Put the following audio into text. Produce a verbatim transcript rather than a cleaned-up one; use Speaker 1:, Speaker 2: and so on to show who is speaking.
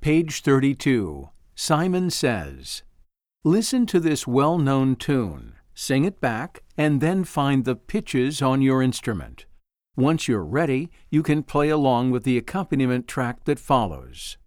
Speaker 1: Page thirty-two. Simon Says. Listen to this well-known tune, sing it back, and then find the pitches on your instrument. Once you're ready, you can play along with the accompaniment track that follows.